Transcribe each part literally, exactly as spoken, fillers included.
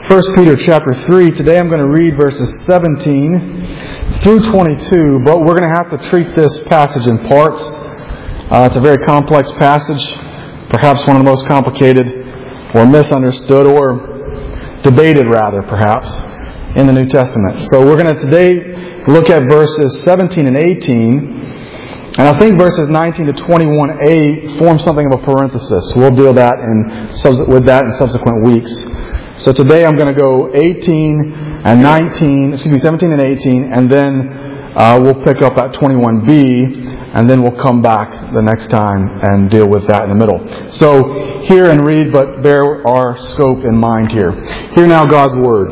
First Peter chapter three. Today I'm going to read verses seventeen through twenty-two, but we're going to have to treat this passage in parts. Uh, it's a very complex passage, perhaps one of the most complicated or misunderstood or debated rather, perhaps, in the New Testament. So we're going to today look at verses seventeen and eighteen, and I think verses nineteen to twenty-one a form something of a parenthesis. We'll deal that in, with that in subsequent weeks. So today I'm going to go eighteen and nineteen, excuse me, seventeen and eighteen, and then uh, we'll pick up at twenty-one b, and then we'll come back the next time and deal with that in the middle. So hear and read, but bear our scope in mind here. Hear now God's Word.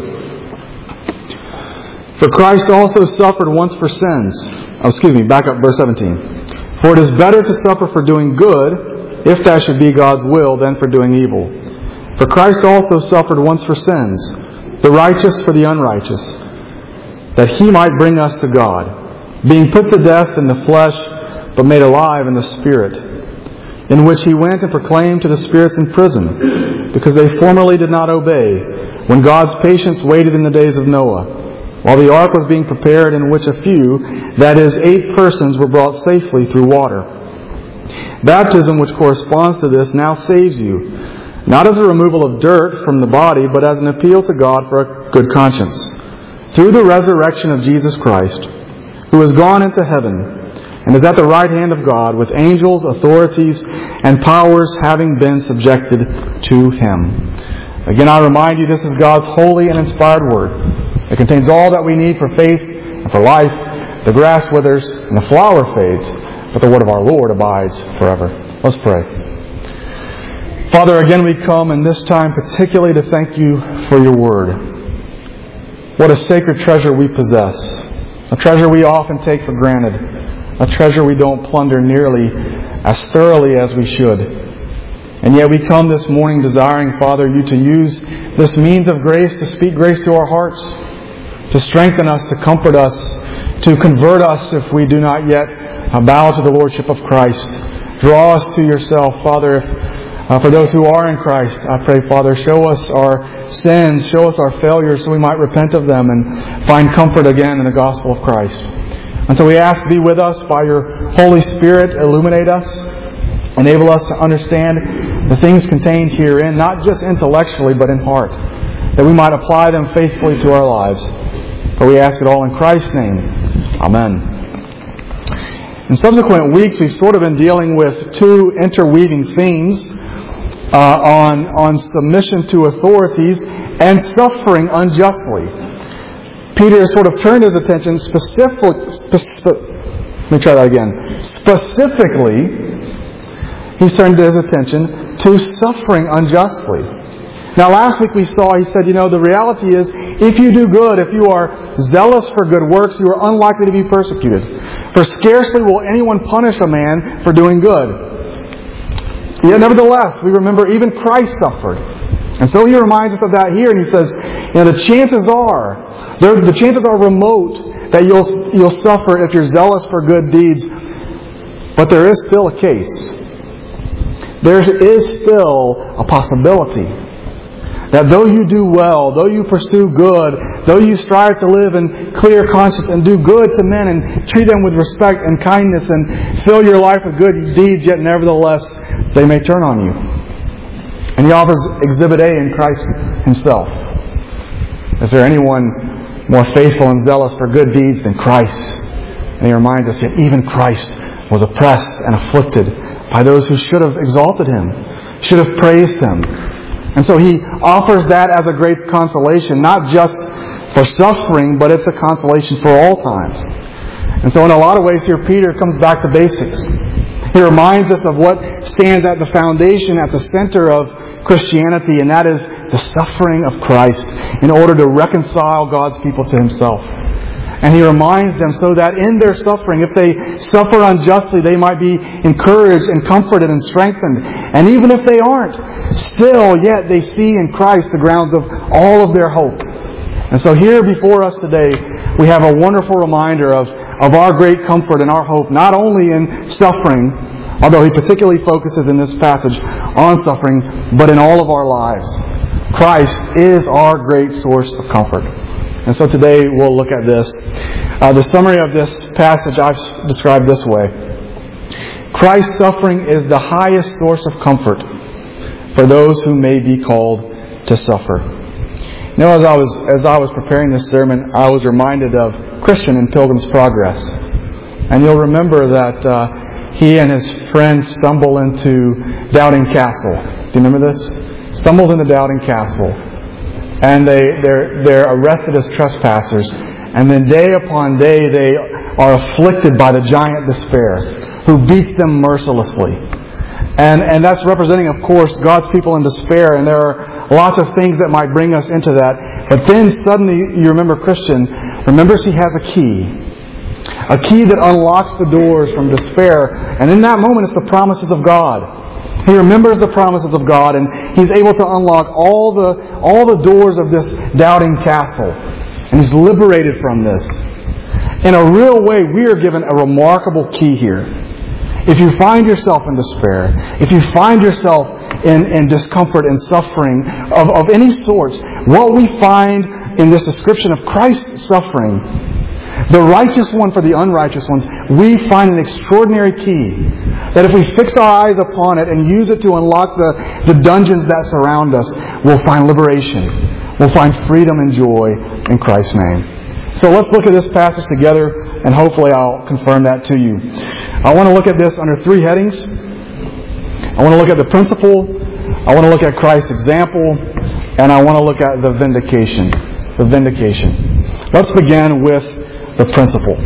For Christ also suffered once for sins. Oh, excuse me, back up verse seventeen. For it is better to suffer for doing good, if that should be God's will, than for doing evil. For Christ also suffered once for sins, the righteous for the unrighteous, that He might bring us to God, being put to death in the flesh, but made alive in the Spirit, in which He went and proclaimed to the spirits in prison, because they formerly did not obey, when God's patience waited in the days of Noah, while the ark was being prepared, in which a few, that is, eight persons, were brought safely through water. Baptism, which corresponds to this, now saves you, not as a removal of dirt from the body, but as an appeal to God for a good conscience, through the resurrection of Jesus Christ, who has gone into heaven, and is at the right hand of God, with angels, authorities, and powers having been subjected to Him. Again, I remind you, this is God's holy and inspired Word. It contains all that we need for faith and for life. The grass withers and the flower fades, but the Word of our Lord abides forever. Let's pray. Father, again we come, and this time particularly to thank You for Your Word. What a sacred treasure we possess. A treasure we often take for granted. A treasure we don't plunder nearly as thoroughly as we should. And yet we come this morning desiring, Father, You to use this means of grace to speak grace to our hearts, to strengthen us, to comfort us, to convert us if we do not yet bow to the Lordship of Christ. Draw us to Yourself, Father. If Uh, for those who are in Christ, I pray, Father, show us our sins, show us our failures so we might repent of them and find comfort again in the gospel of Christ. And so we ask, be with us by Your Holy Spirit, illuminate us, enable us to understand the things contained herein, not just intellectually, but in heart, that we might apply them faithfully to our lives. For we ask it all in Christ's name. Amen. In subsequent weeks, we've sort of been dealing with two interweaving themes uh, on, on submission to authorities and suffering unjustly. Peter has sort of turned his attention specific, specific, let me try that again. Specifically, he's turned his attention to suffering unjustly. Now, last week we saw, he said, you know, the reality is, if you do good, if you are zealous for good works, you are unlikely to be persecuted. For scarcely will anyone punish a man for doing good. Yet, nevertheless, we remember even Christ suffered. And so he reminds us of that here, and he says, you know, the chances are, the chances are remote that you'll, you'll suffer if you're zealous for good deeds. But there is still a case. There is still a possibility that though you do well, though you pursue good, though you strive to live in clear conscience and do good to men and treat them with respect and kindness and fill your life with good deeds, yet nevertheless they may turn on you. And he offers Exhibit A in Christ Himself. Is there anyone more faithful and zealous for good deeds than Christ? And he reminds us that even Christ was oppressed and afflicted by those who should have exalted Him, should have praised Him. And so he offers that as a great consolation, not just for suffering, but it's a consolation for all times. And so in a lot of ways here, Peter comes back to basics. He reminds us of what stands at the foundation, at the center of Christianity, and that is the suffering of Christ in order to reconcile God's people to Himself. And he reminds them so that in their suffering, if they suffer unjustly, they might be encouraged and comforted and strengthened. And even if they aren't, still yet they see in Christ the grounds of all of their hope. And so here before us today, we have a wonderful reminder of, of our great comfort and our hope, not only in suffering, although he particularly focuses in this passage on suffering, but in all of our lives. Christ is our great source of comfort. And so today we'll look at this. Uh, the summary of this passage I've described this way. Christ's suffering is the highest source of comfort for those who may be called to suffer. You know, as I was as I was preparing this sermon, I was reminded of Christian in Pilgrim's Progress. And you'll remember that uh, he and his friends stumble into Doubting Castle. Do you remember this? Stumbles into Doubting Castle. And they, they're, they're arrested as trespassers. And then day upon day they are afflicted by the giant despair, who beats them mercilessly. And, and that's representing, of course, God's people in despair. And there are lots of things that might bring us into that. But then suddenly you remember Christian remembers he has a key. A key that unlocks the doors from despair. And in that moment it's the promises of God. He remembers the promises of God, and he's able to unlock all the all the doors of this doubting castle. And he's liberated from this. In a real way, we are given a remarkable key here. If you find yourself in despair, if you find yourself in, in discomfort and suffering of, of any sorts, what we find in this description of Christ's suffering, the righteous one for the unrighteous ones, we find an extraordinary key that if we fix our eyes upon it and use it to unlock the, the dungeons that surround us, we'll find liberation. We'll find freedom and joy in Christ's name. So let's look at this passage together, and hopefully I'll confirm that to you. I want to look at this under three headings. I want to look at the principle, I want to look at Christ's example, and I want to look at the vindication. The vindication. Let's begin with the principle.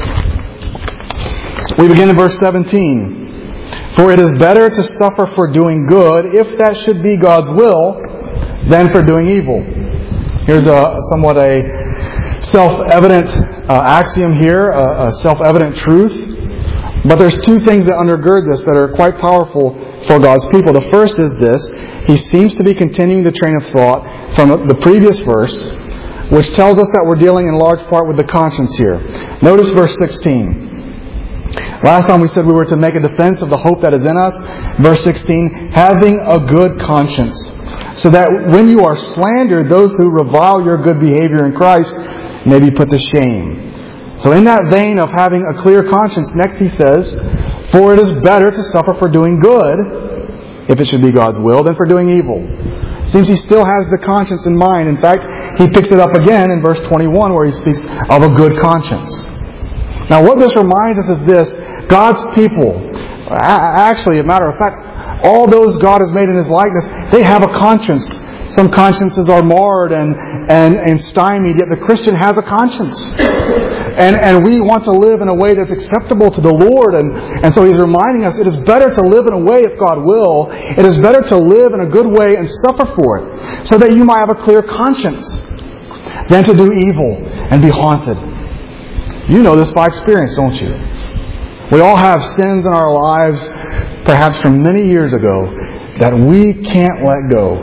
We begin in verse seventeen. For it is better to suffer for doing good, if that should be God's will, than for doing evil. Here's a somewhat a self-evident uh, axiom here, a, a self-evident truth. But there's two things that undergird this that are quite powerful for God's people. The first is this. He seems to be continuing the train of thought from the previous verse, which tells us that we're dealing in large part with the conscience here. Notice verse sixteen. Last time we said we were to make a defense of the hope that is in us. Verse sixteen, having a good conscience, so that when you are slandered, those who revile your good behavior in Christ may be put to shame. So in that vein of having a clear conscience, next he says, for it is better to suffer for doing good, if it should be God's will, than for doing evil. Seems he still has the conscience in mind. In fact, he picks it up again in verse twenty-one where he speaks of a good conscience. Now what this reminds us is this. God's people, actually, as a matter of fact, all those God has made in His likeness, they have a conscience. Some consciences are marred and, and, and stymied, yet the Christian has a conscience. And, and we want to live in a way that's acceptable to the Lord. And, and so He's reminding us it is better to live in a way, if God will, it is better to live in a good way and suffer for it, so that you might have a clear conscience, than to do evil and be haunted. You know this by experience, don't you? We all have sins in our lives, perhaps from many years ago, that we can't let go.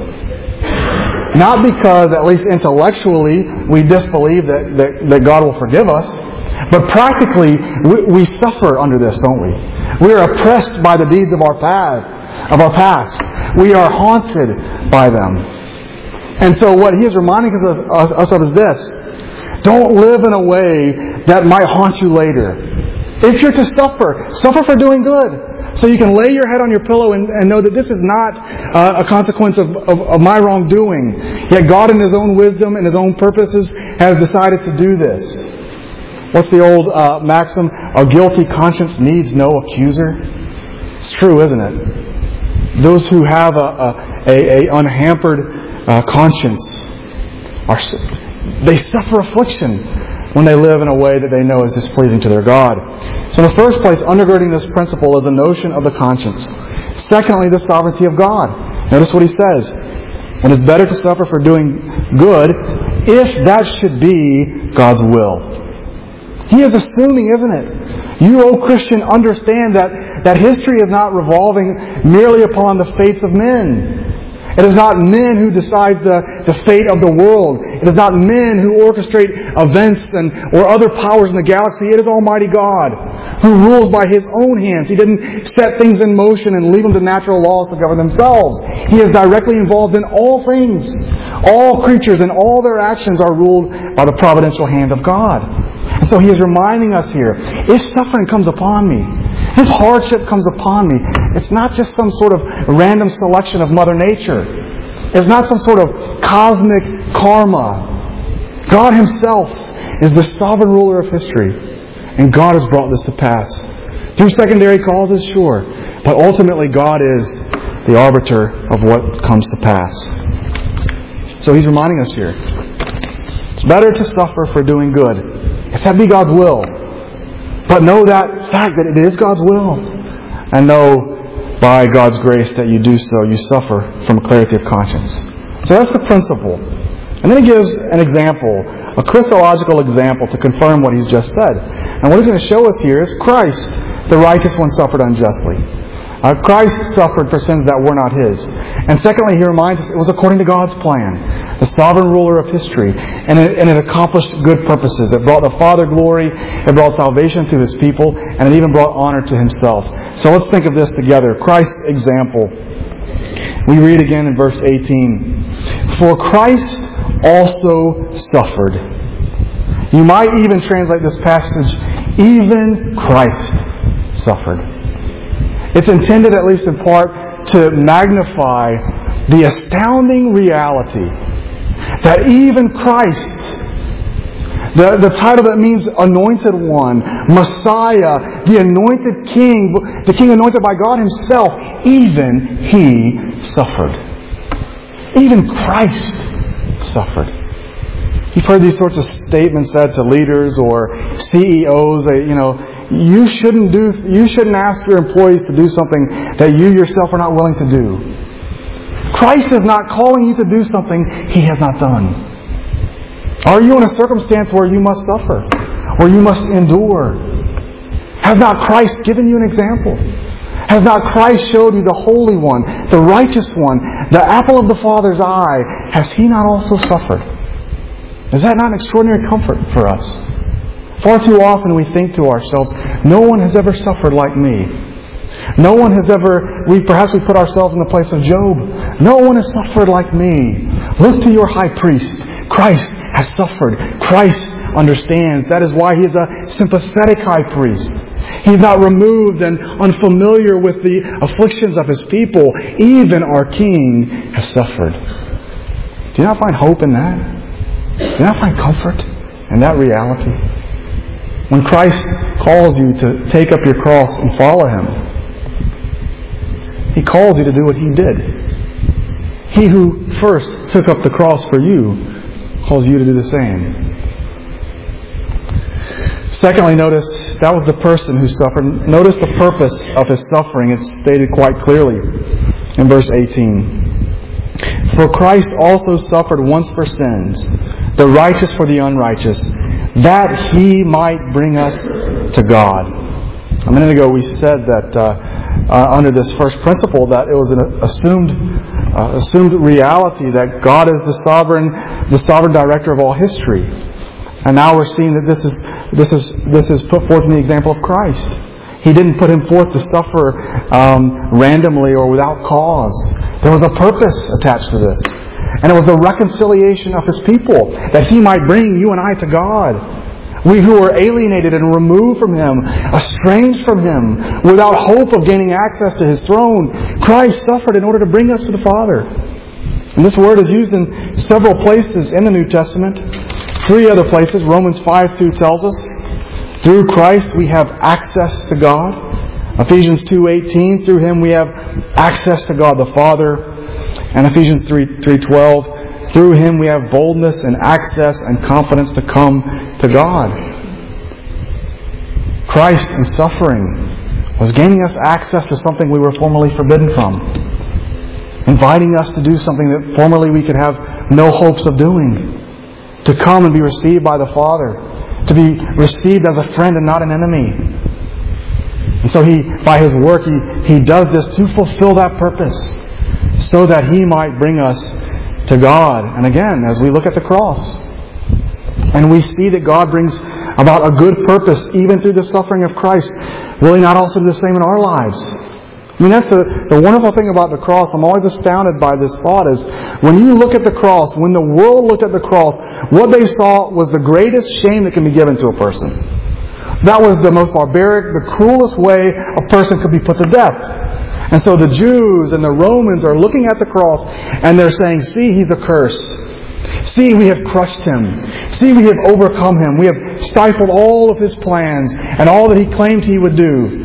Not because, at least intellectually, we disbelieve that, that, that God will forgive us, but practically, we, we suffer under this, don't we? We are oppressed by the deeds of our past, of our past. We are haunted by them. And so what He is reminding us, us, us of is this. Don't live in a way that might haunt you later. If you're to suffer, suffer for doing good. So you can lay your head on your pillow and, and know that this is not uh, a consequence of, of, of my wrongdoing. Yet God in His own wisdom and His own purposes has decided to do this. What's the old uh, maxim? A guilty conscience needs no accuser. It's true, isn't it? Those who have a, a, a, a unhampered uh, conscience, are they suffer affliction when they live in a way that they know is displeasing to their God. So in the first place, undergirding this principle is a notion of the conscience. Secondly, the sovereignty of God. Notice what he says. It is better to suffer for doing good, if that should be God's will. He is assuming, isn't it? You, O Christian, understand that, that history is not revolving merely upon the fates of men. It is not men who decide the, the fate of the world. It is not men who orchestrate events and or other powers in the galaxy. It is Almighty God who rules by His own hands. He didn't set things in motion and leave them to natural laws to govern themselves. He is directly involved in all things. All creatures and all their actions are ruled by the providential hand of God. And so He is reminding us here, if suffering comes upon me, if hardship comes upon me, it's not just some sort of random selection of Mother Nature. It's not some sort of cosmic karma. God Himself is the sovereign ruler of history. And God has brought this to pass. Through secondary causes, sure. But ultimately God is the arbiter of what comes to pass. So He's reminding us here. It's better to suffer for doing good, if that be God's will. But know that fact that it is God's will. And know by God's grace that you do so, you suffer from clarity of conscience. So that's the principle. And then He gives an example, a Christological example to confirm what He's just said. And what He's going to show us here is Christ, the righteous one, suffered unjustly. Uh, Christ suffered for sins that were not His. And secondly, He reminds us it was according to God's plan, the sovereign ruler of history, and it, and it accomplished good purposes. It brought the Father glory, it brought salvation to His people, and it even brought honor to Himself. So let's think of this together. Christ's example. We read again in verse eighteen. For Christ also suffered. You might even translate this passage, even Christ suffered. It's intended, at least in part, to magnify the astounding reality that even Christ, the, the title that means anointed one, Messiah, the anointed king, the king anointed by God Himself, even He suffered. Even Christ suffered. You've heard these sorts of statements said to leaders or C E Os. That, you know, you shouldn't do. You shouldn't ask your employees to do something that you yourself are not willing to do. Christ is not calling you to do something He has not done. Are you in a circumstance where you must suffer, where you must endure? Has not Christ given you an example? Has not Christ showed you the Holy One, the righteous one, the apple of the Father's eye? Has He not also suffered? Is that not an extraordinary comfort for us? Far too often we think to ourselves, no one has ever suffered like me. No one has ever, we perhaps we put ourselves in the place of Job. No one has suffered like me. Look to your high priest. Christ has suffered. Christ understands. That is why He is a sympathetic high priest. He's not removed and unfamiliar with the afflictions of His people. Even our King has suffered. Do you not find hope in that? Do you not find comfort in that reality? When Christ calls you to take up your cross and follow Him, He calls you to do what He did. He who first took up the cross for you calls you to do the same. Secondly, notice that was the person who suffered. Notice the purpose of His suffering. It's stated quite clearly in verse eighteen. For Christ also suffered once for sins, the righteous for the unrighteous, that He might bring us to God. A minute ago we said that uh, uh, under this first principle that it was an assumed uh, assumed reality that God is the sovereign the sovereign director of all history. And now we're seeing that this is this is this is put forth in the example of Christ. He didn't put Him forth to suffer um, randomly or without cause. There was a purpose attached to this. And it was the reconciliation of His people, that He might bring you and I to God. We who were alienated and removed from Him, estranged from Him, without hope of gaining access to His throne, Christ suffered in order to bring us to the Father. And this word is used in several places in the New Testament. Three other places. Romans five two tells us, through Christ we have access to God. Ephesians two eighteen, through Him we have access to God the Father. And Ephesians three twelve, through Him we have boldness and access and confidence to come to God. Christ in suffering was gaining us access to something we were formerly forbidden from. Inviting us to do something that formerly we could have no hopes of doing. To come and be received by the Father. To be received as a friend and not an enemy. And so He, by His work, He, he does this to fulfill that purpose. So that He might bring us to God. And again, as we look at the cross, and we see that God brings about a good purpose even through the suffering of Christ, will He not also do the same in our lives? I mean, that's the, the wonderful thing about the cross. I'm always astounded by this thought is when you look at the cross, when the world looked at the cross, what they saw was the greatest shame that can be given to a person. That was the most barbaric, the cruelest way a person could be put to death. And so the Jews and the Romans are looking at the cross and they're saying, see, He's a curse. See, we have crushed Him. See, we have overcome Him. We have stifled all of His plans and all that He claimed He would do.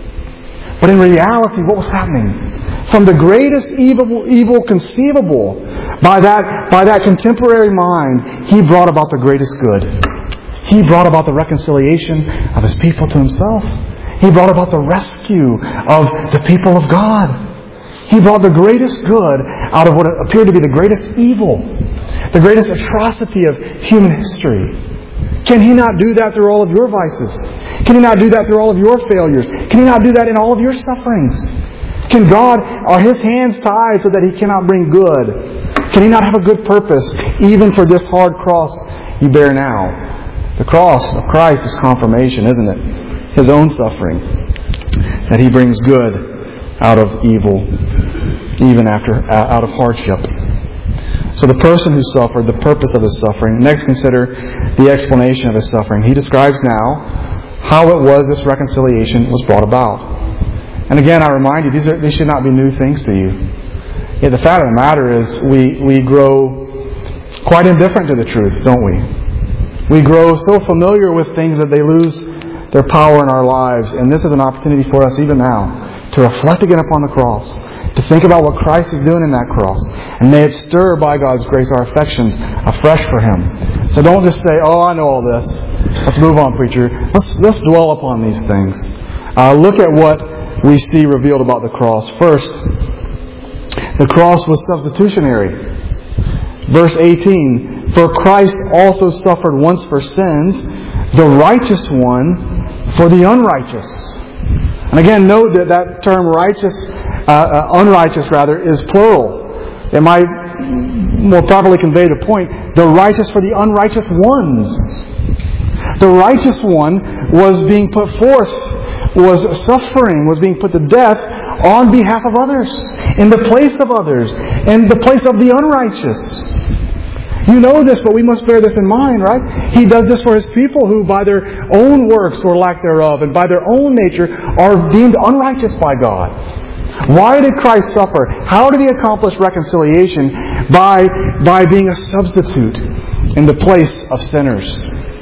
But in reality, what was happening? From the greatest evil, evil conceivable by that, by that contemporary mind, He brought about the greatest good. He brought about the reconciliation of His people to Himself. He brought about the rescue of the people of God. He brought the greatest good out of what appeared to be the greatest evil, the greatest atrocity of human history. Can He not do that through all of your vices? Can He not do that through all of your failures? Can He not do that in all of your sufferings? Can God, are His hands tied so that He cannot bring good? Can He not have a good purpose even for this hard cross you bear now? The cross of Christ is confirmation, isn't it? His own suffering. That He brings good out of evil, even after out of hardship. So the person who suffered, the purpose of His suffering. Next, consider the explanation of His suffering. He describes now how it was this reconciliation was brought about. And again, I remind you, these, are, these should not be new things to you. Yet the fact of the matter is, we, we grow quite indifferent to the truth, don't we? We grow so familiar with things that they lose their power in our lives. And this is an opportunity for us even now to reflect again upon the cross, to think about what Christ is doing in that cross. And may it stir by God's grace our affections afresh for Him. So don't just say, oh, I know all this. Let's move on, preacher. Let's, let's dwell upon these things. Uh, look at what we see revealed about the cross. First, the cross was substitutionary. Verse eighteen, for Christ also suffered once for sins, the righteous one for the unrighteous. And again, note that that term righteous, uh, uh, unrighteous rather, is plural. It might more properly convey the point. The righteous for the unrighteous ones. The righteous one was being put forth, was suffering, was being put to death on behalf of others, in the place of others, in the place of the unrighteous. You know this, but we must bear this in mind, right? He does this for His people who by their own works or lack thereof and by their own nature are deemed unrighteous by God. Why did Christ suffer? How did He accomplish reconciliation? By, by being a substitute in the place of sinners.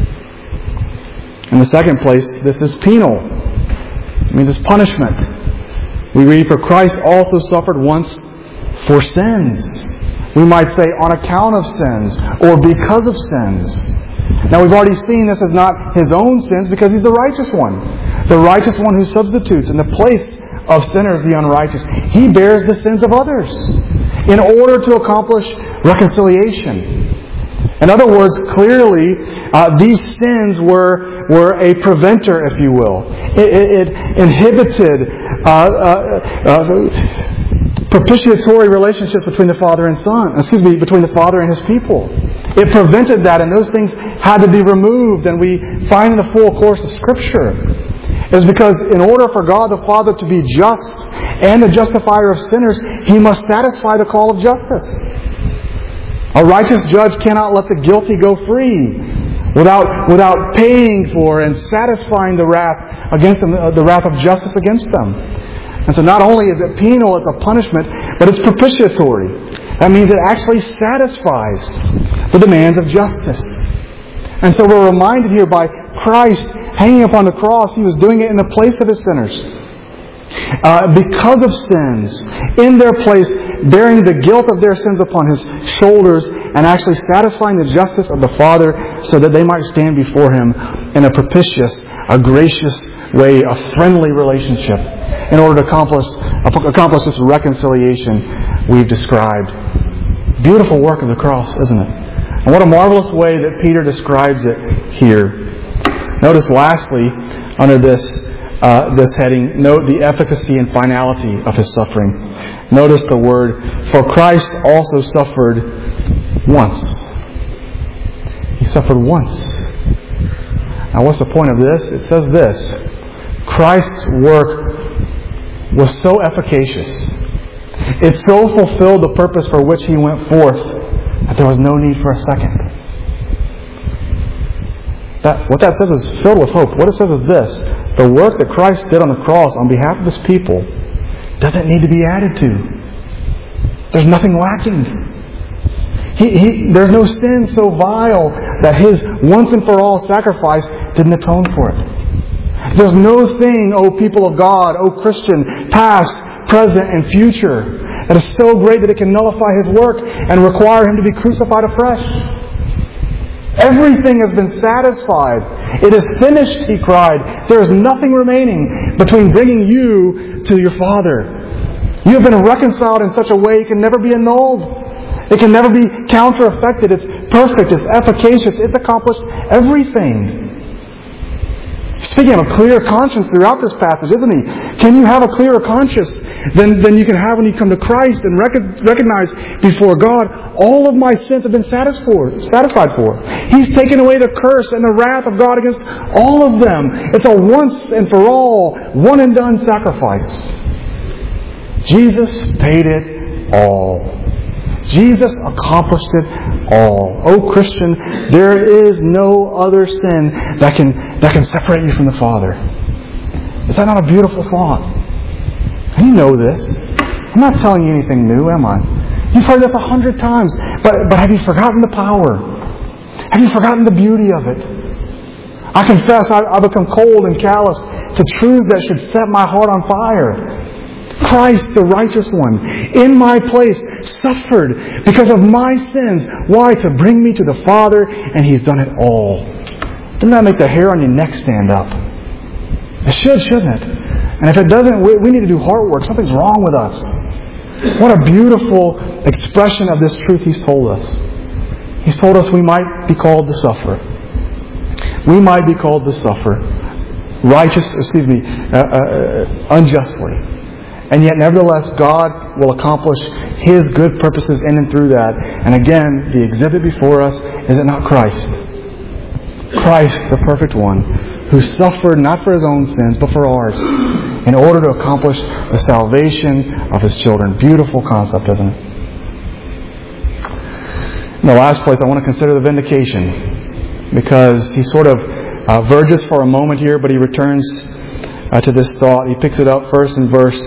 In the second place, this is penal. It means it's punishment. We read, for Christ also suffered once for sins. We might say on account of sins or because of sins. Now we've already seen this is not His own sins because He's the righteous one. The righteous one who substitutes in the place of sinners, the unrighteous. He bears the sins of others in order to accomplish reconciliation. In other words, clearly, uh, these sins were were a preventer, if you will. It, it, it inhibited uh, uh, uh, propitiatory relationships between the Father and Son. Excuse me, between the Father and His people. It prevented that, and those things had to be removed. And we find in the full course of Scripture is because in order for God the Father to be just and the justifier of sinners, He must satisfy the call of justice. A righteous judge cannot let the guilty go free without without paying for and satisfying the wrath against them, the wrath of justice against them. And so not only is it penal, it's a punishment, but it's propitiatory. That means it actually satisfies the demands of justice. And so we're reminded here by Christ hanging upon the cross, He was doing it in the place of His sinners. Uh, because of sins, in their place, bearing the guilt of their sins upon His shoulders and actually satisfying the justice of the Father so that they might stand before Him in a propitious, a gracious way, a friendly relationship in order to accomplish, accomplish this reconciliation we've described. Beautiful work of the cross, isn't it? And what a marvelous way that Peter describes it here. Notice lastly, under this Uh, this heading, note the efficacy and finality of His suffering. Notice the word, for Christ also suffered once. He suffered once. Now what's the point of this? It says this. Christ's work was so efficacious. It so fulfilled the purpose for which He went forth that there was no need for a second. That, what that says is filled with hope. What it says is this. The work that Christ did on the cross on behalf of His people doesn't need to be added to. There's nothing lacking. He, he, there's no sin so vile that His once and for all sacrifice didn't atone for it. There's no thing, O people of God, O Christian, past, present, and future, that is so great that it can nullify His work and require Him to be crucified afresh. Everything has been satisfied. It is finished, He cried. There is nothing remaining between bringing you to your Father. You have been reconciled in such a way it can never be annulled. It can never be counter-effected. It's perfect. It's efficacious. It's accomplished everything. Speaking of a clear conscience throughout this passage, isn't He? Can you have a clearer conscience than, than you can have when you come to Christ and rec- recognize before God, all of my sins have been satisfied, satisfied for. He's taken away the curse and the wrath of God against all of them. It's a once and for all, one and done sacrifice. Jesus paid it all. Jesus accomplished it all. Oh Christian, there is no other sin that can that can separate you from the Father. Is that not a beautiful thought? And you know this. I'm not telling you anything new, am I? You've heard this a hundred times. But, but have you forgotten the power? Have you forgotten the beauty of it? I confess I, I've become cold and callous to truths that should set my heart on fire. Christ, the righteous one, in my place, suffered because of my sins. Why? To bring me to the Father, and He's done it all. Doesn't that make the hair on your neck stand up? It should, shouldn't it? And if it doesn't, we, we need to do heart work. Something's wrong with us. What a beautiful expression of this truth He's told us. He's told us we might be called to suffer. We might be called to suffer. Righteous, excuse me, uh, uh, unjustly. And yet, nevertheless, God will accomplish His good purposes in and through that. And again, the exhibit before us, is it not Christ? Christ, the perfect one, who suffered not for His own sins, but for ours, in order to accomplish the salvation of His children. Beautiful concept, isn't it? In the last place, I want to consider the vindication, because he sort of uh, verges for a moment here, but he returns uh, to this thought. He picks it up first in verse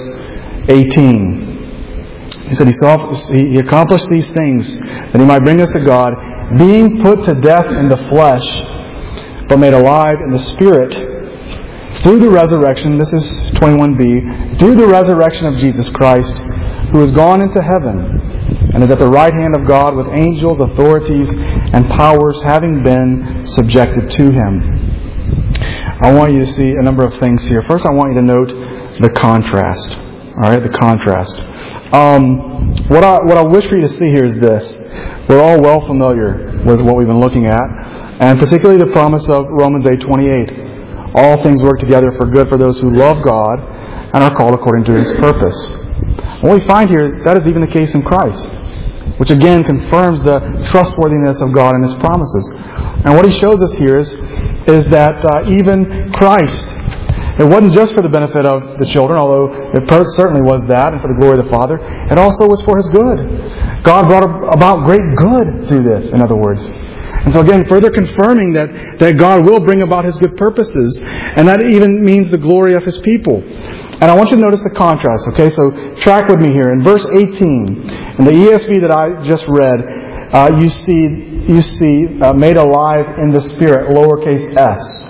eighteen. He said he, saw, he accomplished these things that He might bring us to God, being put to death in the flesh, but made alive in the Spirit, through the resurrection, this is twenty-one b, through the resurrection of Jesus Christ, who has gone into heaven, and is at the right hand of God with angels, authorities, and powers having been subjected to Him. I want you to see a number of things here. First, I want you to note the contrast. All right, the contrast. Um, what I what I wish for you to see here is this. We're all well familiar with what we've been looking at, and particularly the promise of Romans eight twenty-eight. All things work together for good for those who love God and are called according to His purpose. What we find here, that is even the case in Christ, which again confirms the trustworthiness of God and His promises. And what He shows us here is, is that uh, even Christ, it wasn't just for the benefit of the children, although it certainly was that, and for the glory of the Father. It also was for His good. God brought about great good through this, in other words. And so again, further confirming that, that God will bring about His good purposes, and that even means the glory of His people. And I want you to notice the contrast, okay? So track with me here. In verse eighteen, in the E S V that I just read, uh, you see, you see uh, made alive in the Spirit, lowercase s.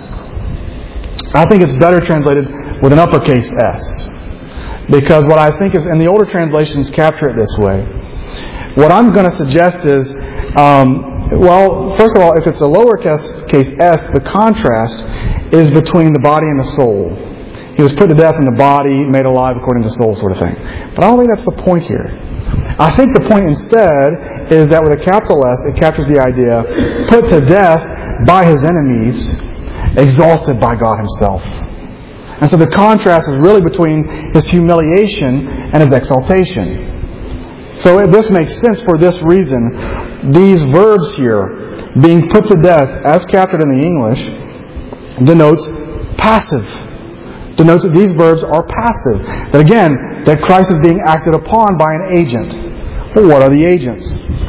I think it's better translated with an uppercase S. Because what I think is, and the older translations capture it this way. What I'm going to suggest is, um, well, first of all, if it's a lowercase S, the contrast is between the body and the soul. He was put to death in the body, made alive according to the soul, sort of thing. But I don't think that's the point here. I think the point instead is that with a capital S, it captures the idea, put to death by His enemies, exalted by God Himself. And so the contrast is really between His humiliation and His exaltation. So this makes sense for this reason. These verbs here, being put to death, as captured in the English, denotes passive. Denotes that these verbs are passive. That again, that Christ is being acted upon by an agent. Well, what are the agents?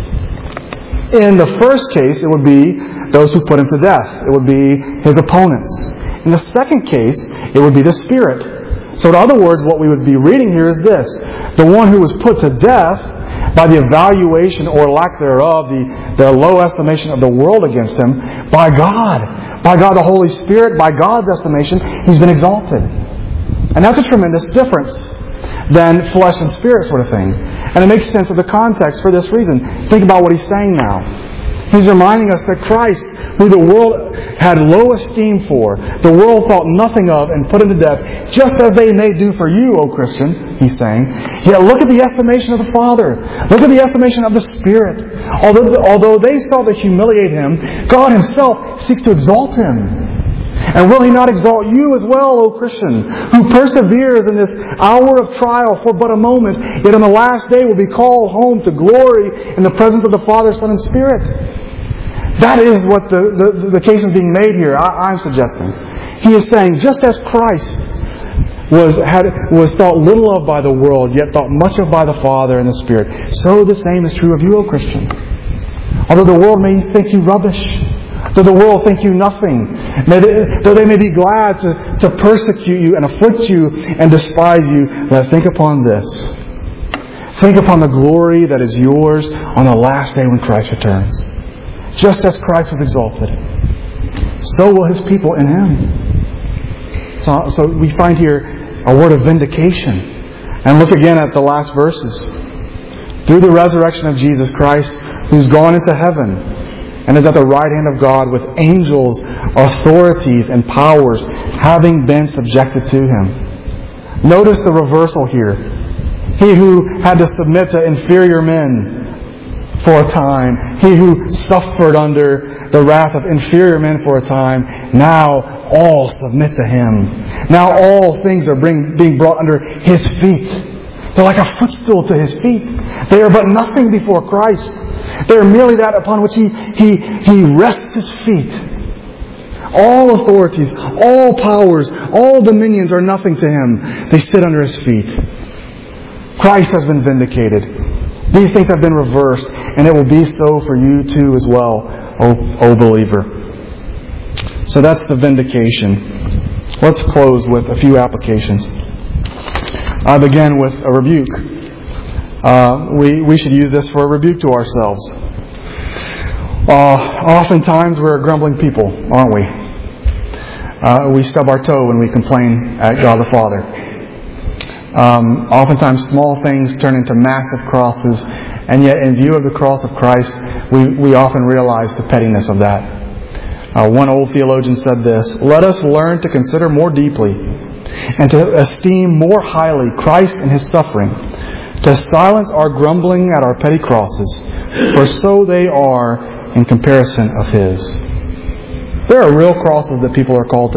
In the first case, it would be those who put him to death. It would be his opponents. In the second case, it would be the Spirit. So in other words, what we would be reading here is this. The one who was put to death by the evaluation or lack thereof, the, the low estimation of the world against him, by God, by God the Holy Spirit, by God's estimation, he's been exalted. And that's a tremendous difference than flesh and spirit sort of thing. And it makes sense of the context for this reason. Think about what he's saying now. He's reminding us that Christ, who the world had low esteem for, the world thought nothing of and put him to death, just as they may do for you, O Christian, he's saying. Yet look at the estimation of the Father. Look at the estimation of the Spirit. Although, although they sought to humiliate him, God himself seeks to exalt him. And will he not exalt you as well, O Christian, who perseveres in this hour of trial for but a moment, yet on the last day will be called home to glory in the presence of the Father, Son, and Spirit? That is what the, the, the case is being made here, I, I'm suggesting. He is saying, just as Christ was, had, was thought little of by the world, yet thought much of by the Father and the Spirit, so the same is true of you, O Christian. Although the world may think you rubbish, though the world think you nothing, may they, though they may be glad to, to persecute you and afflict you and despise you, let think upon this. Think upon the glory that is yours on the last day when Christ returns. Just as Christ was exalted, so will His people in Him. So, so we find here a word of vindication. And look again at the last verses. Through the resurrection of Jesus Christ, who's gone into heaven and is at the right hand of God with angels, authorities, and powers having been subjected to Him. Notice the reversal here. He who had to submit to inferior men for a time, he who suffered under the wrath of inferior men for a time, now all submit to Him. Now all things are bring, being brought under His feet. They're like a footstool to His feet. They are but nothing before Christ. They are merely that upon which He, he, he rests His feet. All authorities, all powers, all dominions are nothing to Him. They sit under His feet. Christ has been vindicated. These things have been reversed, and it will be so for you too as well, O, o believer. So that's the vindication. Let's close with a few applications. I begin with a rebuke. Uh, we, we should use this for a rebuke to ourselves. Uh, oftentimes we're a grumbling people, aren't we? Uh, we stub our toe when we complain at God the Father. Um, oftentimes small things turn into massive crosses, and yet in view of the cross of Christ, we, we often realize the pettiness of that. Uh, one old theologian said this: let us learn to consider more deeply and to esteem more highly Christ and His suffering, to silence our grumbling at our petty crosses, for so they are in comparison of His. There are real crosses that people are called to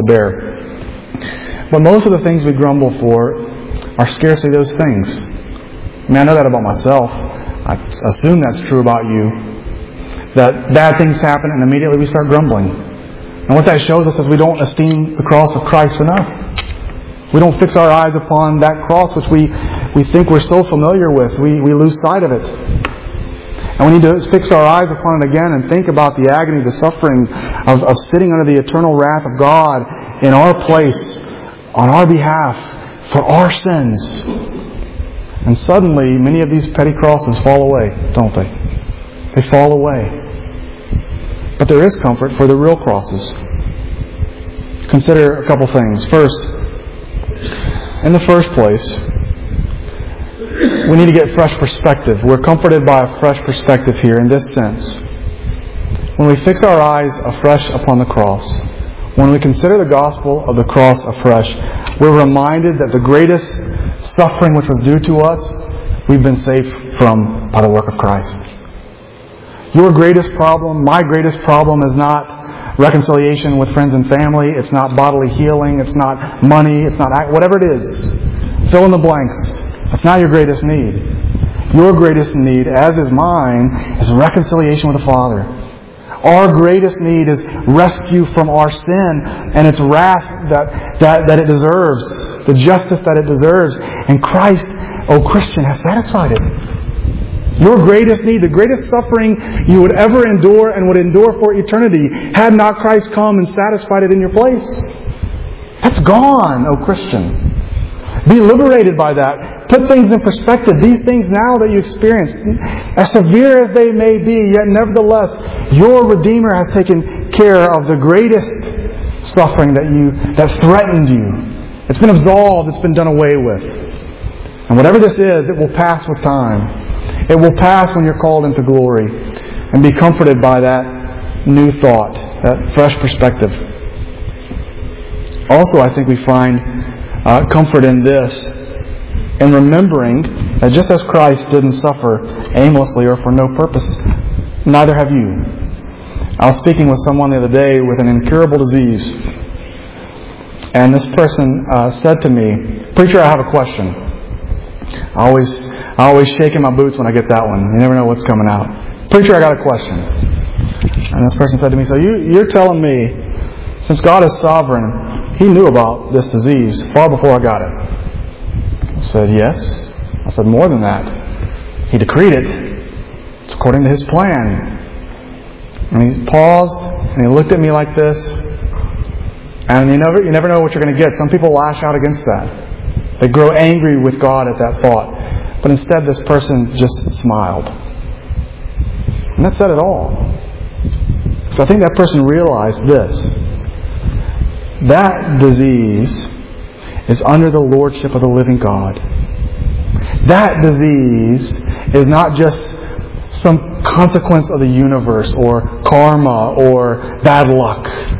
bear. But most of the things we grumble for are scarcely those things. I mean, I know that about myself. I assume that's true about you. That bad things happen and immediately we start grumbling. And what that shows us is we don't esteem the cross of Christ enough. We don't fix our eyes upon that cross which we, we think we're so familiar with. We, we lose sight of it. And we need to fix our eyes upon it again and think about the agony, the suffering of, of sitting under the eternal wrath of God in our place, on our behalf, for our sins. And suddenly, many of these petty crosses fall away, don't they? They fall away. But there is comfort for the real crosses. Consider a couple things. First, in the first place, we need to get fresh perspective. We're comforted by a fresh perspective here in this sense. When we fix our eyes afresh upon the cross, when we consider the gospel of the cross afresh, we're reminded that the greatest suffering which was due to us, we've been saved from by the work of Christ. Your greatest problem, my greatest problem, is not reconciliation with friends and family. It's not bodily healing. It's not money. It's not whatever it is. Fill in the blanks. That's not your greatest need. Your greatest need, as is mine, is reconciliation with the Father. Our greatest need is rescue from our sin and its wrath that, that, that it deserves, the justice that it deserves. And Christ, O Christian, has satisfied it. Your greatest need, the greatest suffering you would ever endure and would endure for eternity, had not Christ come and satisfied it in your place. That's gone, O Christian. Be liberated by that. Put things in perspective. These things now that you experience, as severe as they may be, yet nevertheless, your Redeemer has taken care of the greatest suffering that you that threatened you. It's been absolved. It's been done away with. And whatever this is, it will pass with time. It will pass when you're called into glory. And be comforted by that new thought, that fresh perspective. Also, I think we find Uh, comfort in this, in remembering that just as Christ didn't suffer aimlessly or for no purpose, neither have you. I was speaking with someone the other day with an incurable disease, and this person uh, said to me, "Preacher, I have a question." I always, I always shake in my boots when I get that one. You never know what's coming out. "Preacher, I got a question." And this person said to me, "So you, you're telling me, since God is sovereign, He knew about this disease far before I got it?" I said, "Yes." I said, "More than that. He decreed it. It's according to His plan." And he paused and he looked at me like this. And you never, you never know what you're going to get. Some people lash out against that. They grow angry with God at that thought. But instead this person just smiled. And that said it all. So I think that person realized this. That disease is under the lordship of the living God. That disease is not just some consequence of the universe or karma or bad luck.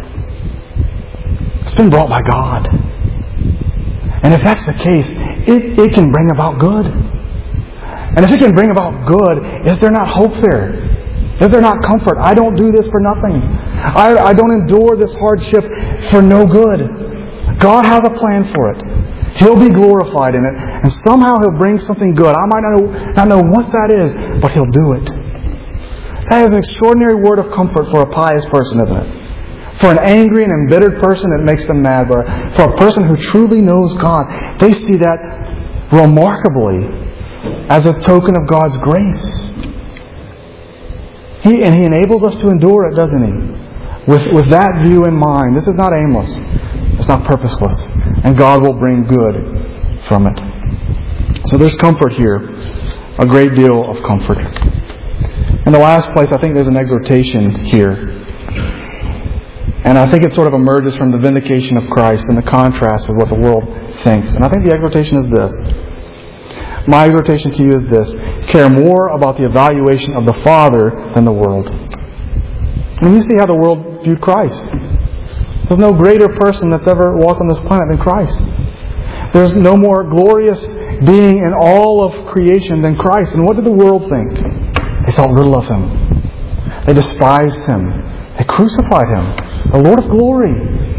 It's been brought by God. And if that's the case, it, it can bring about good. And if it can bring about good, is there not hope there? Is there not comfort? I don't do this for nothing. I, I don't endure this hardship for no good. God has a plan for it. He'll be glorified in it. And somehow He'll bring something good. I might not know, not know what that is, but He'll do it. That is an extraordinary word of comfort for a pious person, isn't it? For an angry and embittered person, it makes them mad. But for a person who truly knows God, they see that remarkably as a token of God's grace. He, and He enables us to endure it, doesn't He? With, with that view in mind. This is not aimless. It's not purposeless. And God will bring good from it. So there's comfort here. A great deal of comfort. In the last place, I think there's an exhortation here. And I think it sort of emerges from the vindication of Christ and the contrast with what the world thinks. And I think the exhortation is this. My exhortation to you is this: care more about the evaluation of the Father than the world. And you see how the world viewed Christ. There's no greater person that's ever walked on this planet than Christ. There's no more glorious being in all of creation than Christ. And what did the world think? They thought little of Him. They despised Him. They crucified Him, the Lord of glory.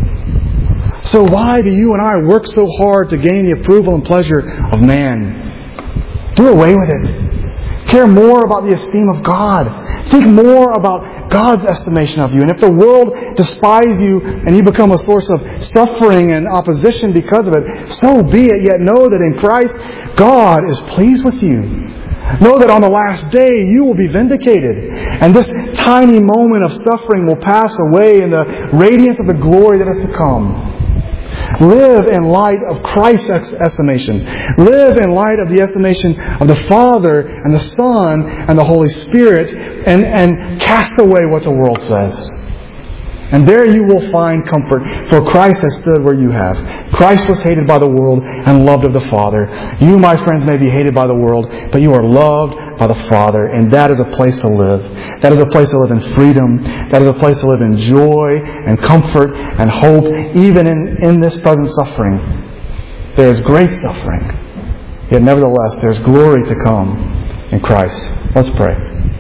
So why do you and I work so hard to gain the approval and pleasure of man? Do away with it. Care more about the esteem of God. Think more about God's estimation of you. And if the world despises you and you become a source of suffering and opposition because of it, so be it. Yet know that in Christ, God is pleased with you. Know that on the last day you will be vindicated. And this tiny moment of suffering will pass away in the radiance of the glory that is to come. Live in light of Christ's estimation. Live in light of the estimation of the Father and the Son and the Holy Spirit, and, and cast away what the world says. And there you will find comfort, for Christ has stood where you have. Christ was hated by the world and loved of the Father. You, my friends, may be hated by the world, but you are loved by the Father, and that is a place to live. That is a place to live in freedom. That is a place to live in joy and comfort and hope, even in, in this present suffering. There is great suffering, yet nevertheless there is glory to come in Christ. Let's pray.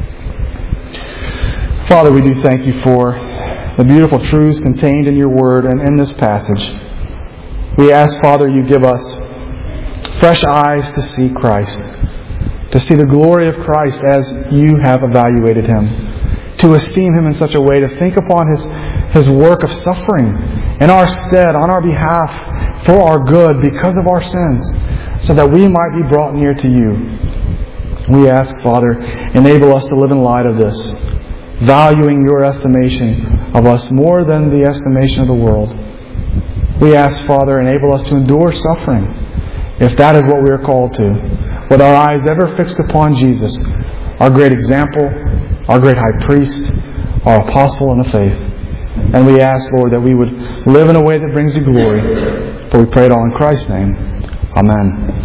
Father, we do thank You for the beautiful truths contained in Your Word and in this passage. We ask, Father, You give us fresh eyes to see Christ, to see the glory of Christ as You have evaluated Him. to esteem Him in such a way, to think upon His, His work of suffering in our stead, on our behalf, for our good, because of our sins, so that we might be brought near to You. We ask, Father, enable us to live in light of this, valuing Your estimation of us more than the estimation of the world. We ask, Father, enable us to endure suffering, if that is what we are called to, with our eyes ever fixed upon Jesus, our great example, our great high priest, our apostle in the faith. And we ask, Lord, that we would live in a way that brings You glory. For we pray it all in Christ's name. Amen.